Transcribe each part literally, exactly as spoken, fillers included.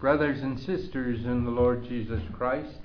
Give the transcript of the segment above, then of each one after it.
Brothers and sisters in the Lord Jesus Christ,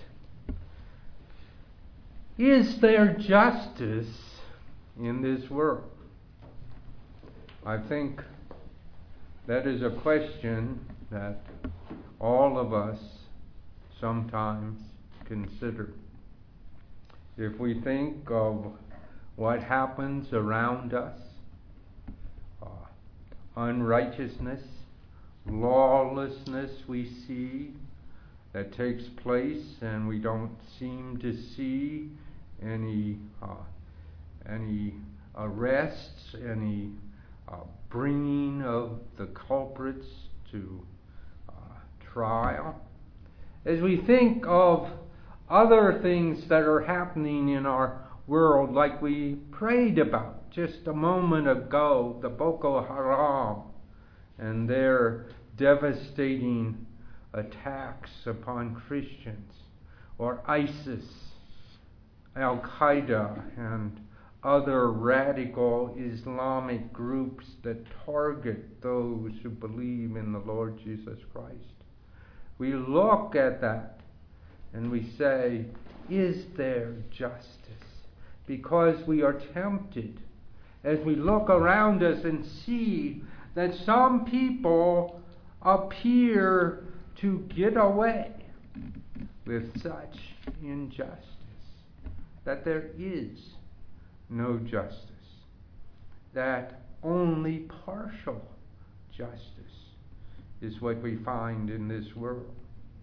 is there justice in this world? I think that is a question that all of us sometimes consider. If we think of what happens around us, uh, unrighteousness, lawlessness we see that takes place, and we don't seem to see any uh, any arrests, any uh, bringing of the culprits to uh, trial. As we think of other things that are happening in our world, like we prayed about just a moment ago, the Boko Haram and their devastating attacks upon Christians, or ISIS, Al-Qaeda, and other radical Islamic groups that target those who believe in the Lord Jesus Christ. We look at that and we say, is there justice? Because we are tempted, as we look around us and see that some people appear to get away with such injustice, that there is no justice, that only partial justice is what we find in this world.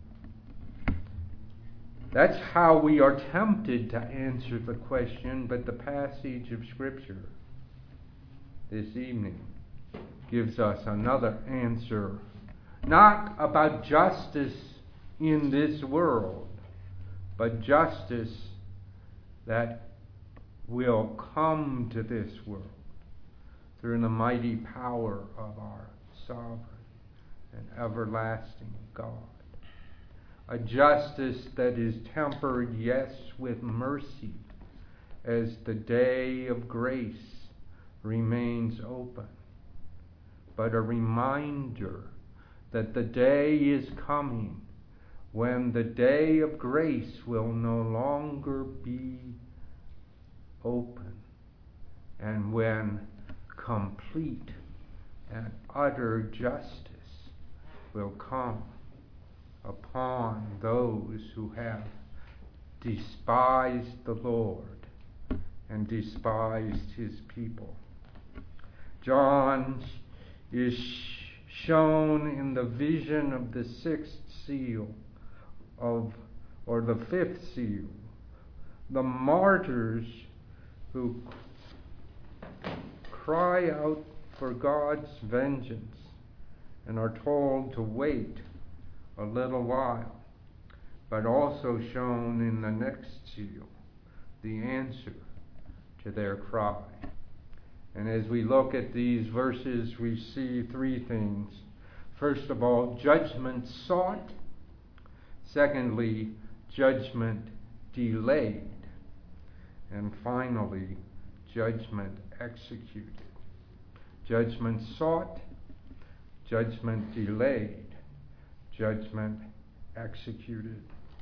That's how we are tempted to answer the question, but the passage of Scripture this evening gives us another answer, not about justice in this world, but justice that will come to this world through the mighty power of our sovereign and everlasting God. A justice that is tempered, yes, with mercy, as the day of grace remains open, but a reminder that the day is coming when the day of grace will no longer be open, and when complete and utter justice will come upon those who have despised the Lord and despised his people. John is shown in the vision of the sixth seal of, or the fifth seal, the martyrs who cry out for God's vengeance and are told to wait a little while, but also shown in the next seal the answer to their cry. And as we look at these verses, we see three things. First of all, judgment sought. Secondly, judgment delayed. And finally, judgment executed. Judgment sought, judgment delayed, judgment executed.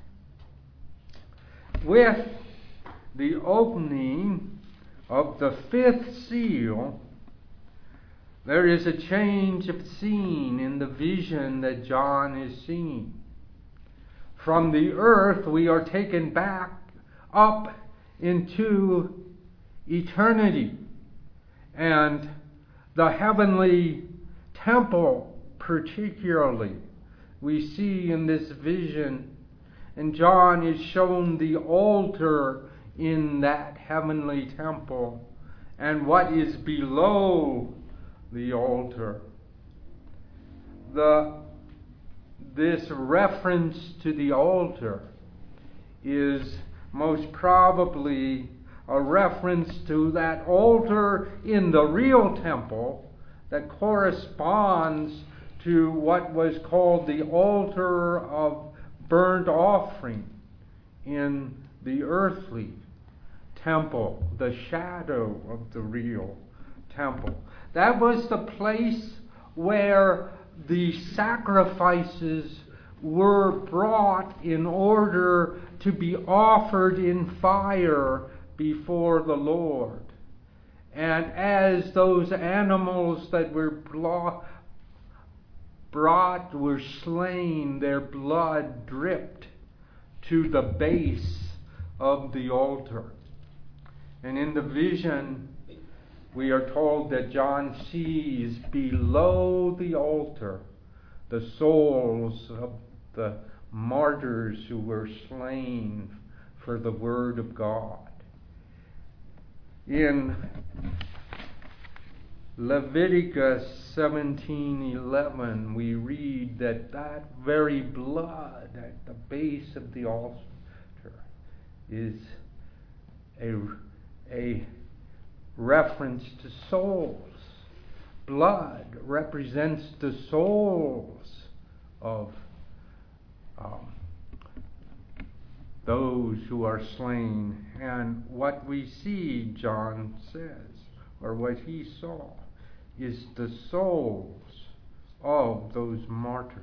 With the opening of the fifth seal, there is a change of scene in the vision that John is seeing. From the earth, we are taken back up into eternity, and the heavenly temple particularly we see in this vision, and John is shown the altar in that heavenly temple and what is below the altar. The this reference to the altar is most probably a reference to that altar in the real temple that corresponds to what was called the altar of burnt offering in the earthly temple, the shadow of the real temple. That was the place where the sacrifices were brought in order to be offered in fire before the Lord. And as those animals that were brought were slain, their blood dripped to the base of the altar. And in the vision, we are told that John sees below the altar the souls of the martyrs who were slain for the Word of God. In Leviticus seventeen eleven, we read that that very blood at the base of the altar is a, a reference to souls. Blood represents the souls of um, those who are slain. And what we see, John says, or what he saw, is the souls of those martyrs.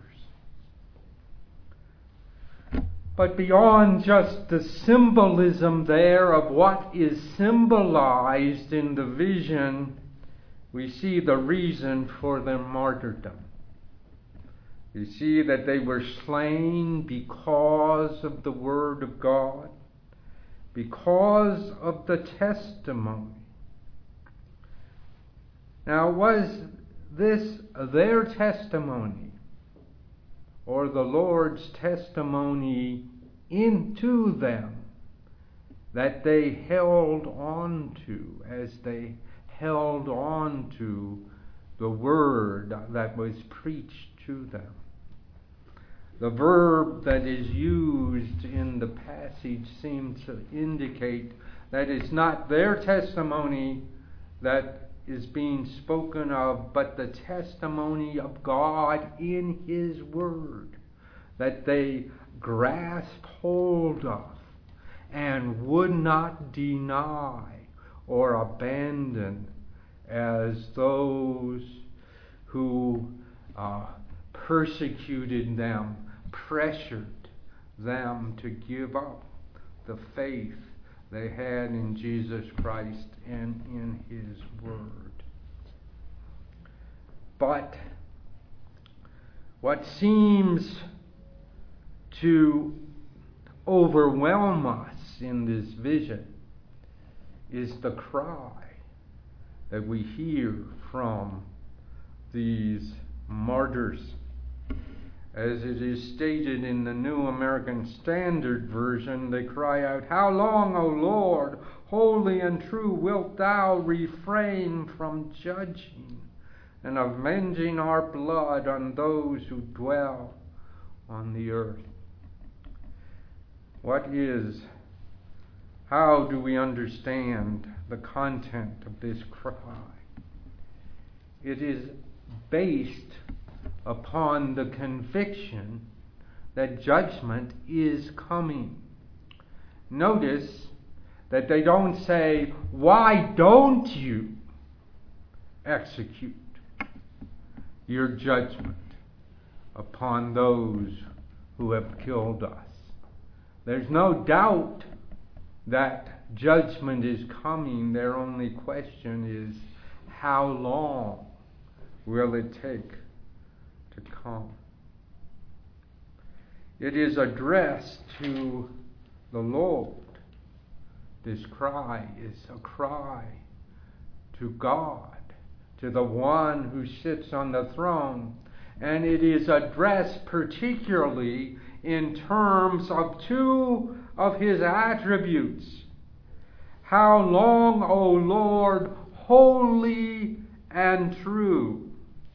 But beyond just the symbolism there of what is symbolized in the vision, we see the reason for their martyrdom. We see that they were slain because of the Word of God, because of the testimony. Now, was this their testimony, or the Lord's testimony into them, that they held on to as they held on to the word that was preached to them? The verb that is used in the passage seems to indicate that it's not their testimony that is being spoken of, but the testimony of God in His Word that they grasped hold of and would not deny or abandon, as those who uh, persecuted them pressured them to give up the faith they had in Jesus Christ and in His Word. But what seems to overwhelm us in this vision is the cry that we hear from these martyrs. As it is stated in the New American Standard Version, they cry out, "How long, O Lord, holy and true, wilt thou refrain from judging and avenging our blood on those who dwell on the earth?" What is, how do we understand the content of this cry? It is based upon the conviction that judgment is coming. Notice that they don't say, "Why don't you execute your judgment upon those who have killed us?" There's no doubt that judgment is coming. Their only question is, how long will it take to come? It is addressed to the Lord. This cry is a cry to God, to the one who sits on the throne. And it is addressed particularly in terms of two of His attributes. How long, O Lord, holy and true?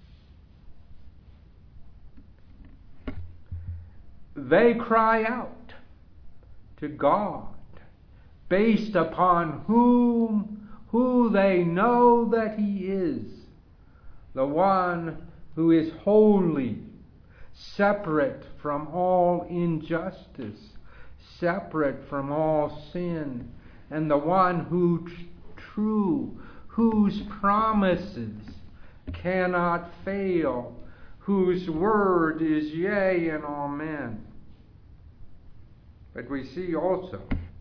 They cry out to God based upon whom, who they know that He is, the one who is holy, separate from all injustice, separate from all sin, and the one who tr- true, whose promises cannot fail, whose word is yea and amen. But we see also,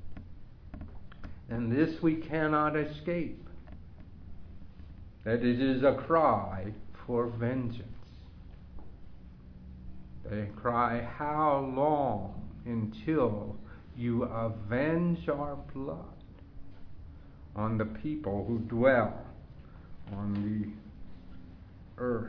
and this we cannot escape, that it is a cry for vengeance. They cry, how long until you avenge our blood on the people who dwell on the earth?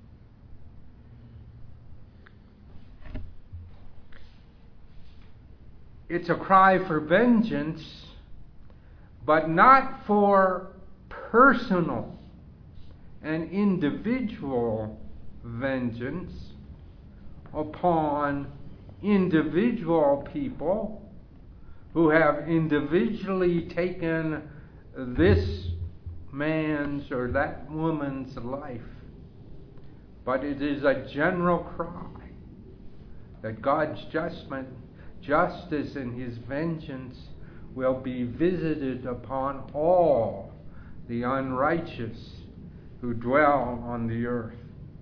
It's a cry for vengeance, but not for personal and individual vengeance upon individual people who have individually taken this man's or that woman's life. But it is a general cry that God's judgment, justice and his vengeance will be visited upon all the unrighteous who dwell on the earth.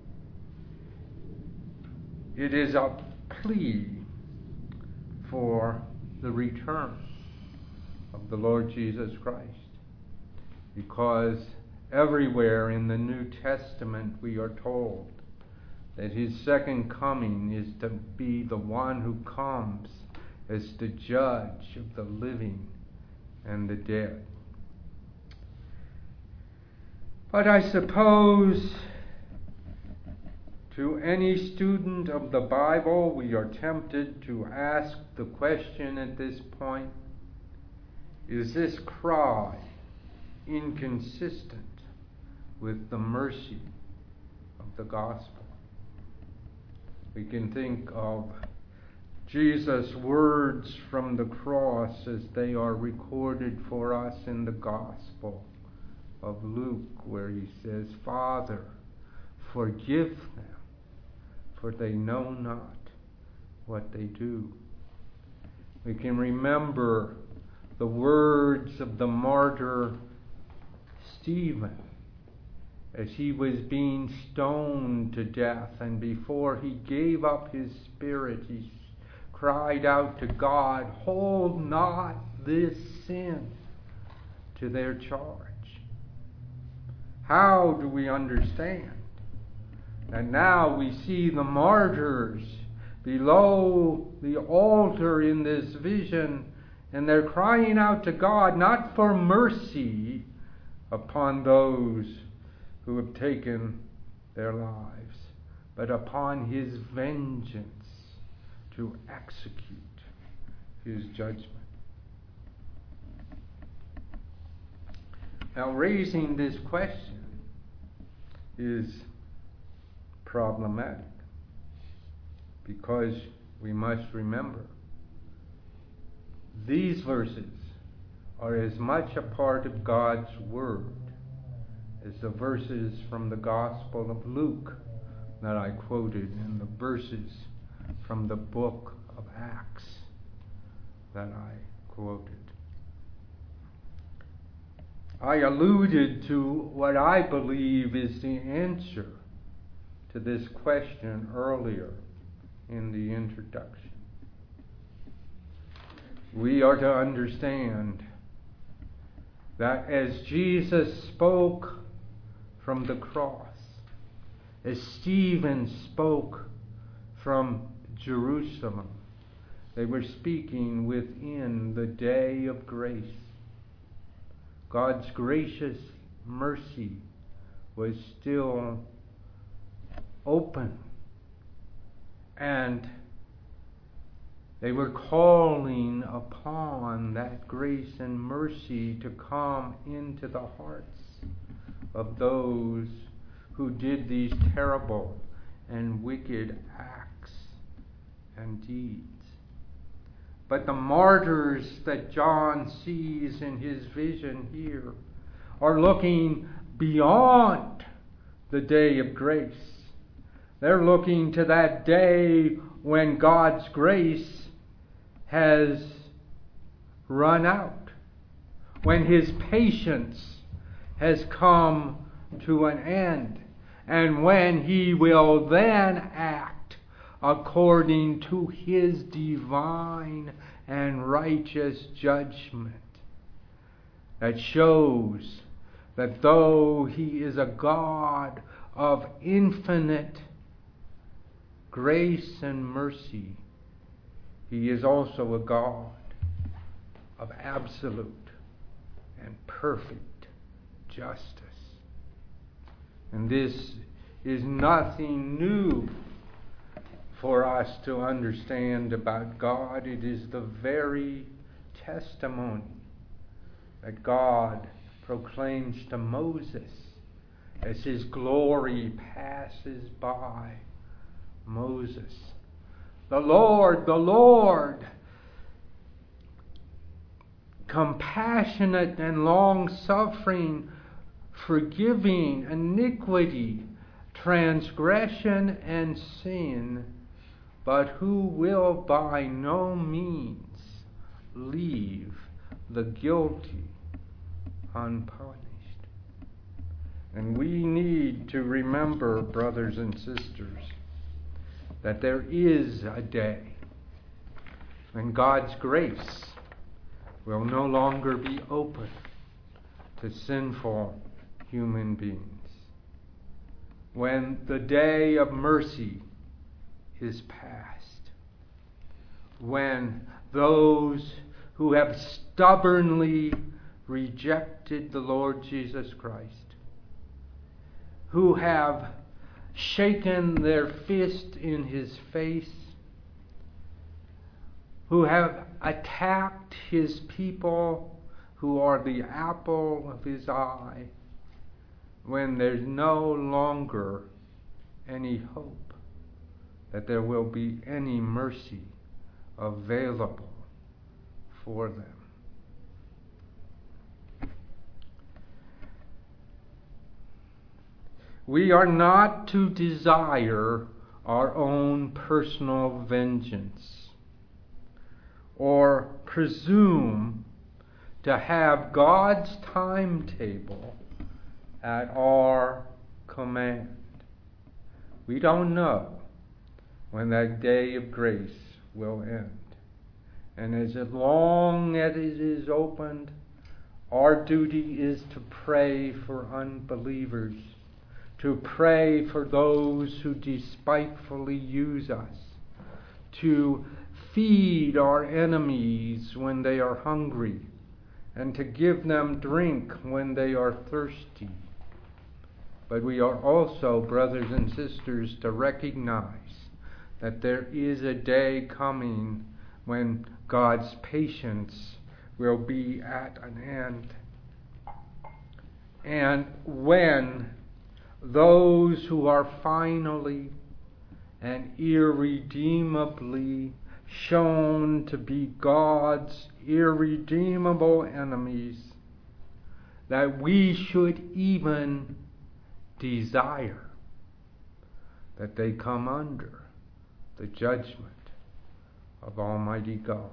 It is a plea for the return of the Lord Jesus Christ, because everywhere in the New Testament we are told that his second coming is to be the one who comes as the judge of the living and the dead. But I suppose to any student of the Bible, we are tempted to ask the question at this point, is this cry inconsistent with the mercy of the gospel? We can think of Jesus' words from the cross as they are recorded for us in the Gospel of Luke, where he says, Father, forgive them, for they know not what they do. We can remember the words of the martyr Stephen as he was being stoned to death, and before he gave up his spirit, he cried out to God, hold not this sin to their charge. How do we understand? And now we see the martyrs below the altar in this vision, and they're crying out to God, not for mercy upon those who have taken their lives, but upon his vengeance to execute his judgment. Now, raising this question is problematic, because we must remember these verses are as much a part of God's Word as the verses from the Gospel of Luke that I quoted and the verses from the book of Acts that I quoted. I alluded to what I believe is the answer to this question earlier in the introduction. We are to understand that as Jesus spoke from the cross, as Stephen spoke from Jerusalem, they were speaking within the day of grace. God's gracious mercy was still open, and they were calling upon that grace and mercy to come into the hearts of those who did these terrible and wicked acts and deeds. But the martyrs that John sees in his vision here are looking beyond the day of grace. They're looking to that day when God's grace has run out, when his patience has come to an end, and when He will then act according to His divine and righteous judgment that shows that though He is a God of infinite grace and mercy, He is also a God of absolute and perfect justice. And this is nothing new for us to understand about God. It is the very testimony that God proclaims to Moses as His glory passes by Moses. The Lord, the Lord, compassionate and long-suffering, forgiving iniquity, transgression, and sin, but who will by no means leave the guilty unpunished. And we need to remember, brothers and sisters, that there is a day when God's grace will no longer be open to sinful human beings. When the day of mercy is past. When those who have stubbornly rejected the Lord Jesus Christ, who have shaken their fist in His face, who have attacked His people, who are the apple of His eye, when there's no longer any hope that there will be any mercy available for them. We are not to desire our own personal vengeance or presume to have God's timetable at our command. We don't know when that day of grace will end. And as long as it is opened, our duty is to pray for unbelievers, to pray for those who despitefully use us, to feed our enemies when they are hungry, and to give them drink when they are thirsty. But we are also, brothers and sisters, to recognize that there is a day coming when God's patience will be at an end. And when those who are finally and irredeemably shown to be God's irredeemable enemies, that we should even desire that they come under the judgment of Almighty God.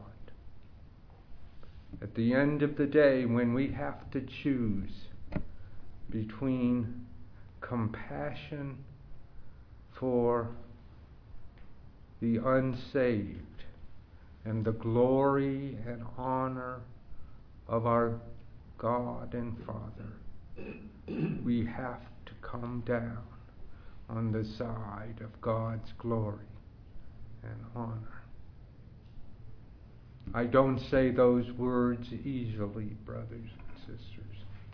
At the end of the day, when we have to choose between compassion for the unsaved and the glory and honor of our God and Father, we have to come down on the side of God's glory and honor. I don't say those words easily, brothers and sisters.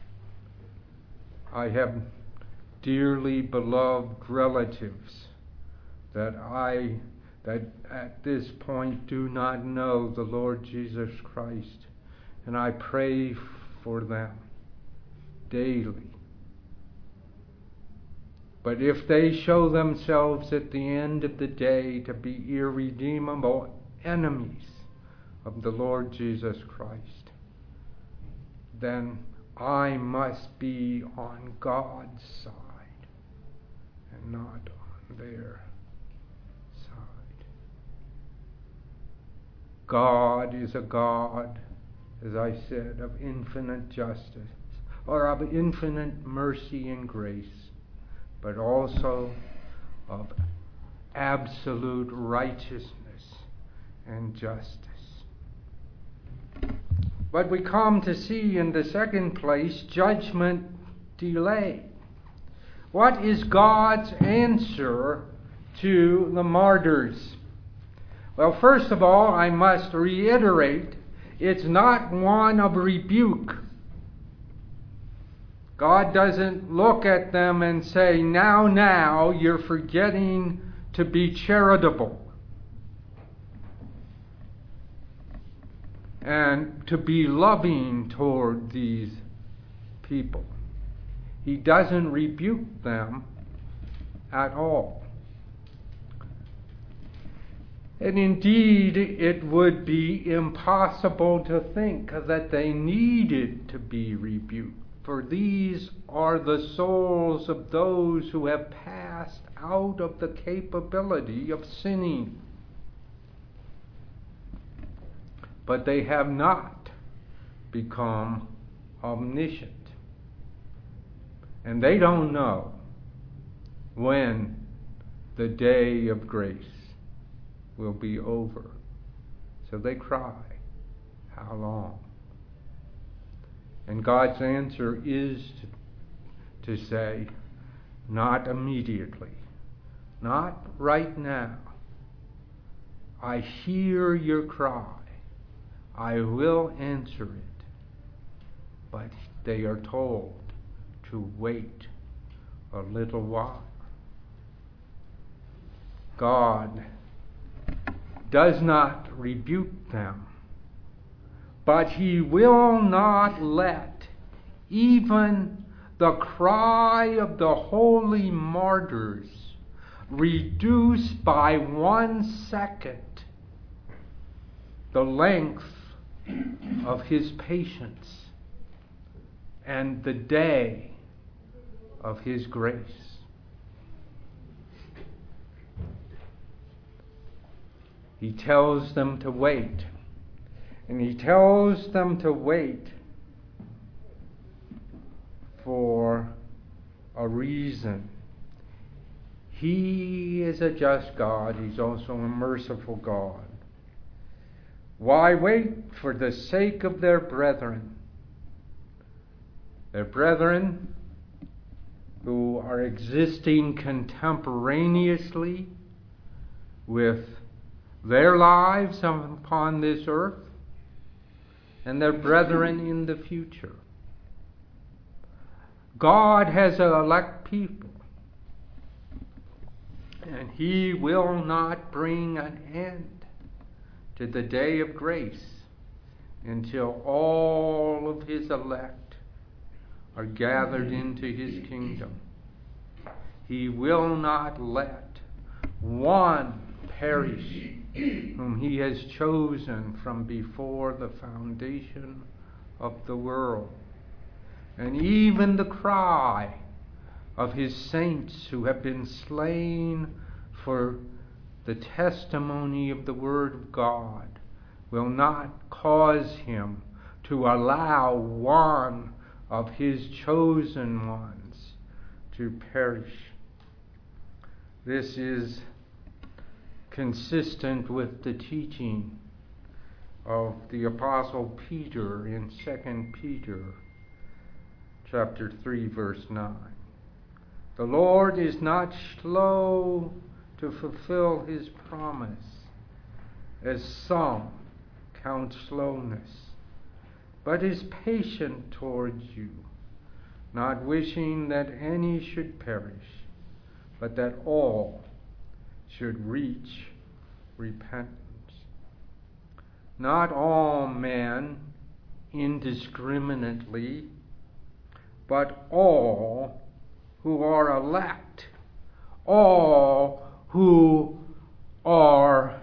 I have dearly beloved relatives that I, that at this point do not know the Lord Jesus Christ, and I pray for them daily. But if they show themselves at the end of the day to be irredeemable enemies of the Lord Jesus Christ, then I must be on God's side and not on their side. God is a God, as I said, of infinite justice, or of infinite mercy and grace. but also of absolute righteousness and justice. But we come to see in the second place judgment delayed. What is God's answer to the martyrs? Well, first of all, I must reiterate, it's not one of rebuke. God doesn't look at them and say, now, now, you're forgetting to be charitable and to be loving toward these people. He doesn't rebuke them at all. And indeed, it would be impossible to think that they needed to be rebuked, for these are the souls of those who have passed out of the capability of sinning. But they have not become omniscient. And they don't know when the day of grace will be over. So they cry, how long? And God's answer is to, to say, not immediately, not right now. I hear your cry. I will answer it. But they are told to wait a little while. God does not rebuke them, but He will not let even the cry of the holy martyrs reduce by one second the length of His patience and the day of His grace. He tells them to wait. And He tells them to wait for a reason. He is a just God. He's also a merciful God. Why wait? For the sake of their brethren. Their brethren who are existing contemporaneously with their lives upon this earth, and their brethren in the future. God has elect people, and He will not bring an end to the day of grace until all of His elect are gathered into His kingdom. He will not let one perish whom He has chosen from before the foundation of the world. And even the cry of His saints who have been slain for the testimony of the Word of God will not cause Him to allow one of His chosen ones to perish. This is consistent with the teaching of the Apostle Peter in Second Peter chapter three, verse nine. The Lord is not slow to fulfill His promise, as some count slowness, but is patient towards you, not wishing that any should perish, but that all should reach repentance. Not all men indiscriminately, but all who are elect, all who are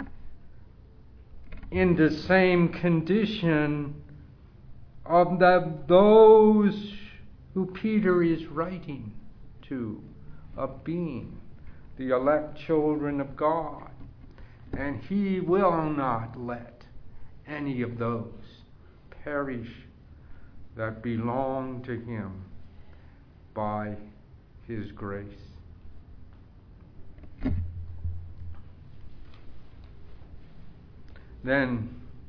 in the same condition of the, those who Peter is writing to, of being the elect children of God. And He will not let any of those perish that belong to Him by His grace. Then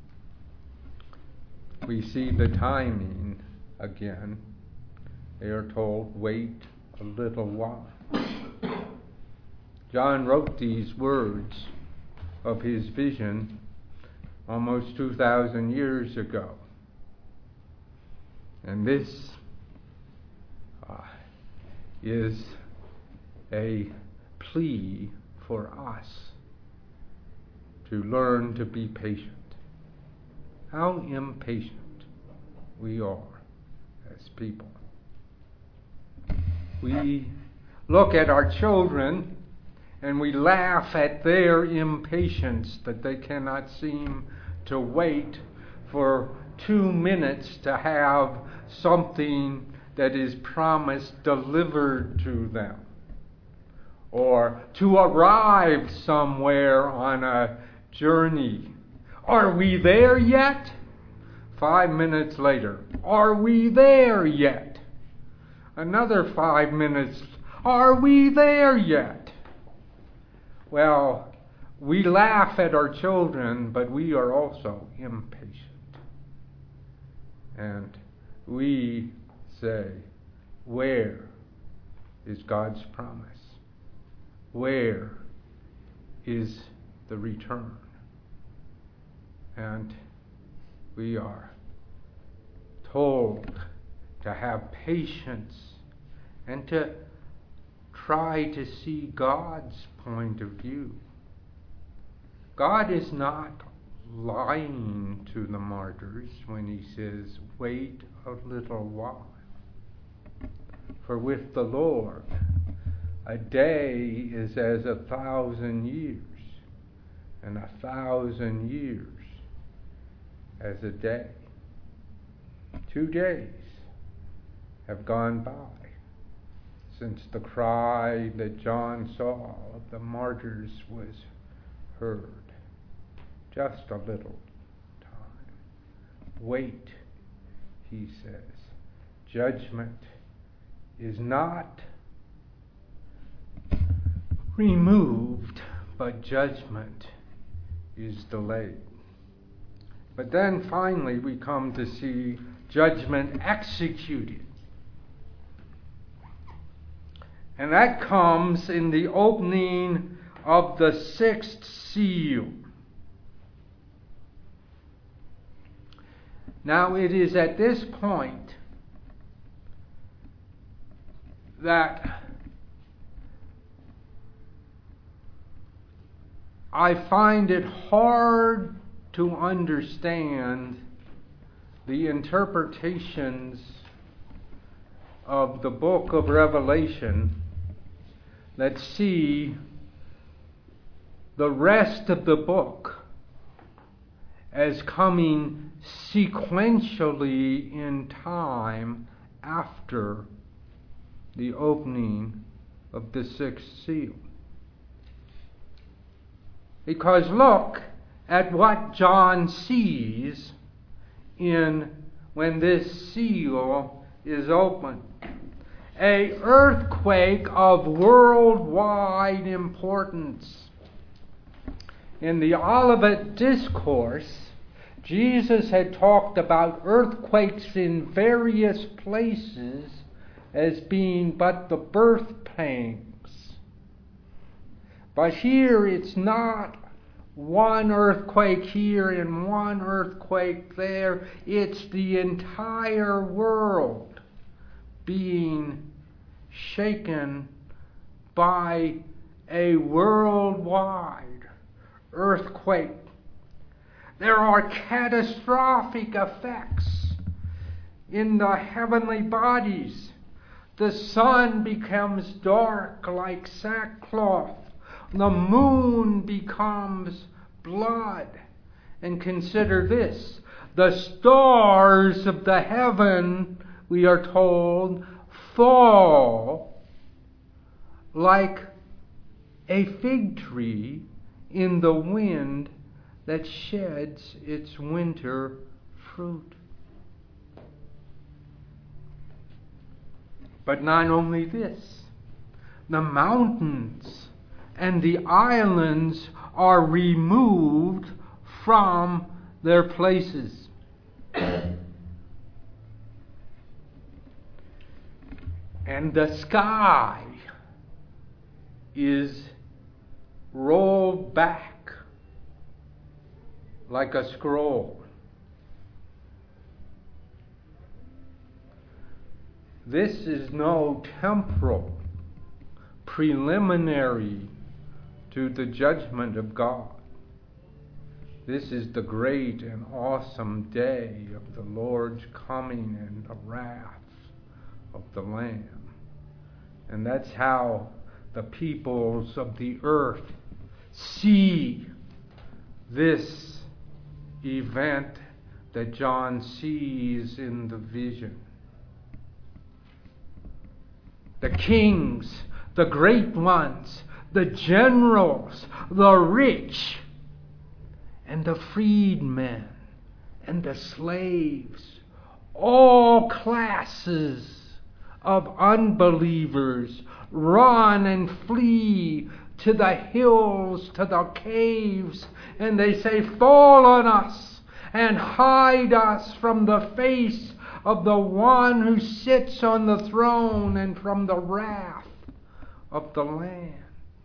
we see the timing again. They are told, wait a little while. John wrote these words of his vision almost two thousand years ago. And this uh, is a plea for us to learn to be patient. How impatient we are as people. We look at our children and we laugh at their impatience that they cannot seem to wait for two minutes to have something that is promised delivered to them, or to arrive somewhere on a journey. Are we there yet? Five minutes later, are we there yet? Another five minutes, are we there yet? Well, we laugh at our children, but we are also impatient. And we say, where is God's promise? Where is the return? And we are told to have patience and to try to see God's point of view. God is not lying to the martyrs when he says, wait a little while. For with the Lord, a day is as a thousand years, and a thousand years as a day. Two days have gone by since the cry that John saw of the martyrs was heard. Just a little time. Wait, he says. Judgment is not removed, but judgment is delayed. But then finally we come to see judgment executed. And that comes in the opening of the sixth seal. Now it is at this point that I find it hard to understand the interpretations of the book of Revelation that see the rest of the book as coming sequentially in time after the opening of the sixth seal. Because look at what John sees in when this seal is opened. A earthquake of worldwide importance. In the Olivet Discourse, Jesus had talked about earthquakes in various places as being but the birth pangs. But here it's not one earthquake here and one earthquake there. It's the entire world being shaken by a worldwide earthquake. There are catastrophic effects in the heavenly bodies. The sun becomes dark like sackcloth. The moon becomes blood. And consider this. The stars of the heaven, we are told, fall like a fig tree in the wind that sheds its winter fruit. But not only this, the mountains and the islands are removed from their places. And the sky is rolled back like a scroll. This is no temporal preliminary to the judgment of God. This is the great and awesome day of the Lord's coming and the wrath of the Lamb. And that's how the peoples of the earth see this event that John sees in the vision. The kings, the great ones, the generals, the rich, and the freedmen, and the slaves, all classes of unbelievers run and flee to the hills, to the caves, and they say, "Fall on us and hide us from the face of the one who sits on the throne and from the wrath of the Lamb."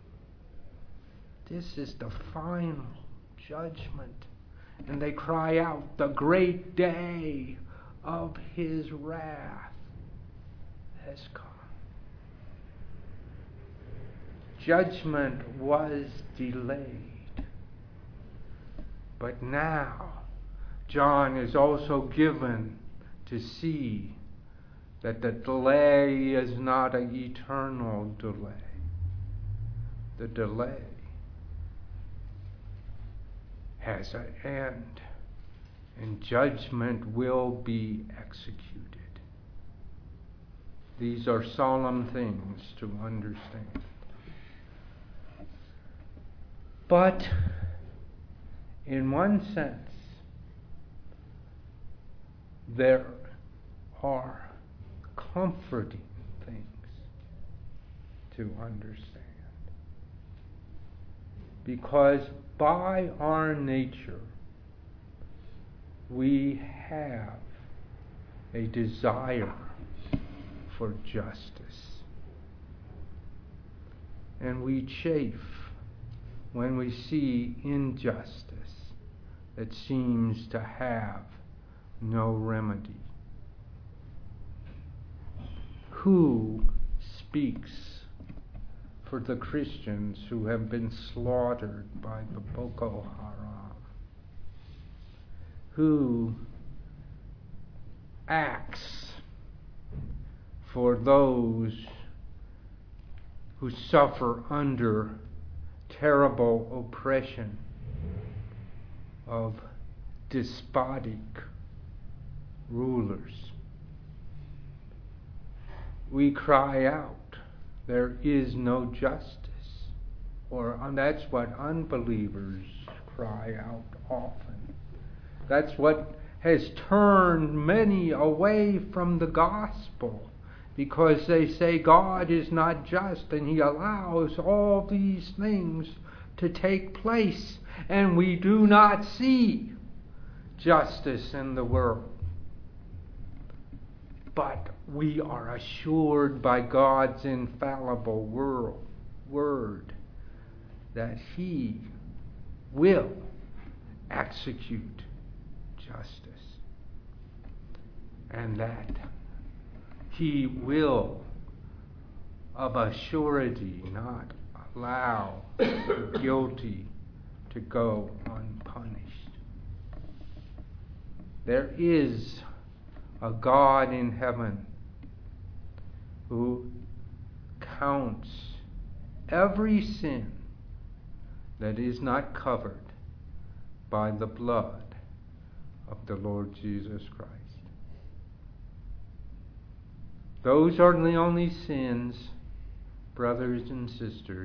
This is the final judgment. And they cry out, "The great day of his wrath has come." Judgment was delayed. But now, John is also given to see that the delay is not an eternal delay. The delay has an end, and judgment will be executed. These are solemn things to understand. But in one sense, there are comforting things to understand. Because by our nature, we have a desire for justice. And we chafe when we see injustice that seems to have no remedy. Who speaks for the Christians who have been slaughtered by the Boko Haram? Who acts for those who suffer under terrible oppression of despotic rulers? We cry out, there is no justice. Or and that's what unbelievers cry out often. That's what has turned many away from the gospel, because they say God is not just and he allows all these things to take place, and we do not see justice in the world. But we are assured by God's infallible world, word that he will execute justice, and that he will of a surety not allow the guilty to go unpunished. There is a God in heaven who counts every sin that is not covered by the blood of the Lord Jesus Christ. Those are the only sins, brothers and sisters,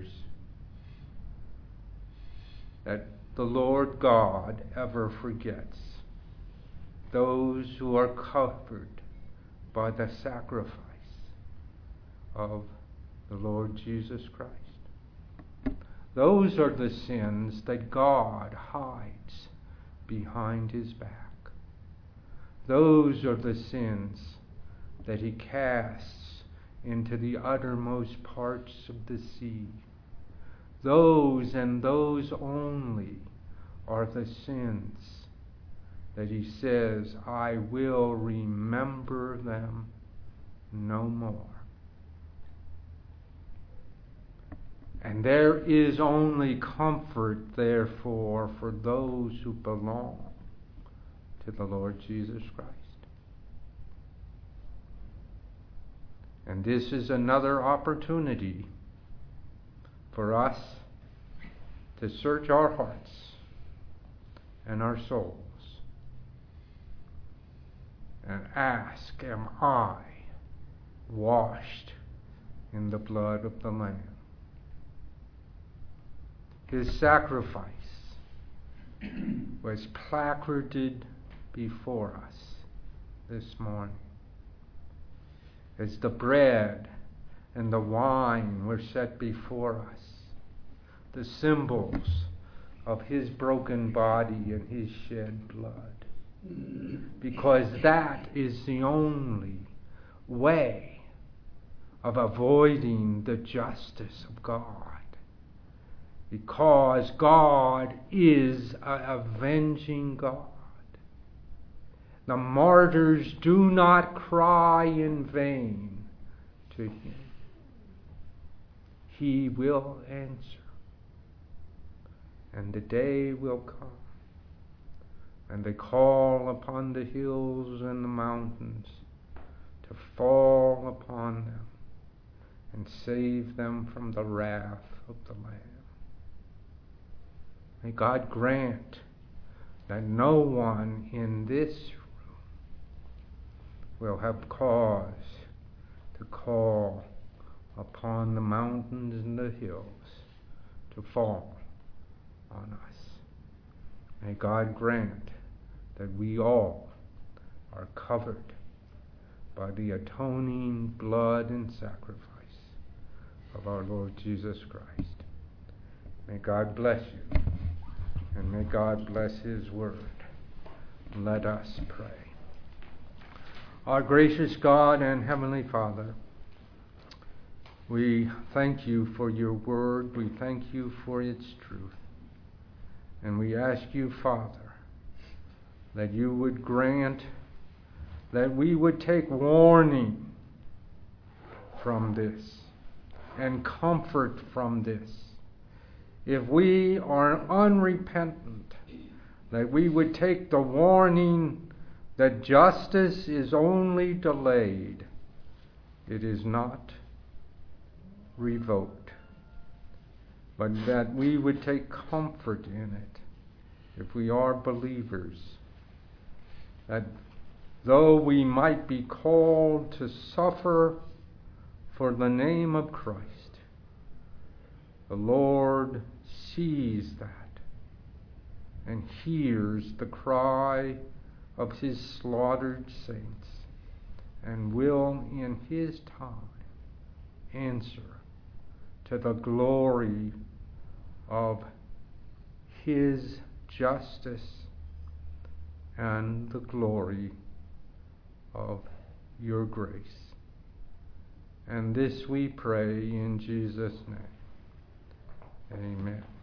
that the Lord God ever forgets. Those who are covered by the sacrifice of the Lord Jesus Christ. Those are the sins that God hides behind his back. Those are the sins that he casts into the uttermost parts of the sea. Those and those only are the sins that he says, I will remember them no more. And there is only comfort, therefore, for those who belong to the Lord Jesus Christ. And this is another opportunity for us to search our hearts and our souls and ask, am I washed in the blood of the Lamb? His sacrifice was placarded before us this morning. As the bread and the wine were set before us, the symbols of his broken body and his shed blood. Because that is the only way of avoiding the justice of God. Because God is an avenging God. The martyrs do not cry in vain to him. He will answer. And the day will come, and they call upon the hills and the mountains to fall upon them and save them from the wrath of the Lamb. May God grant that no one in this room will have cause to call upon the mountains and the hills to fall on us. May God grant that we all are covered by the atoning blood and sacrifice of our Lord Jesus Christ. May God bless you, and may God bless his word. Let us pray. Our gracious God and Heavenly Father, we thank you for your word. We thank you for its truth. And we ask you, Father, that you would grant that we would take warning from this and comfort from this. If we are unrepentant, that we would take the warning that justice is only delayed, it is not revoked, but that we would take comfort in it if we are believers, that though we might be called to suffer for the name of Christ, the Lord sees that and hears the cry of his slaughtered saints and will in his time answer to the glory of his justice and the glory of your grace. And this we pray in Jesus' name. Amen.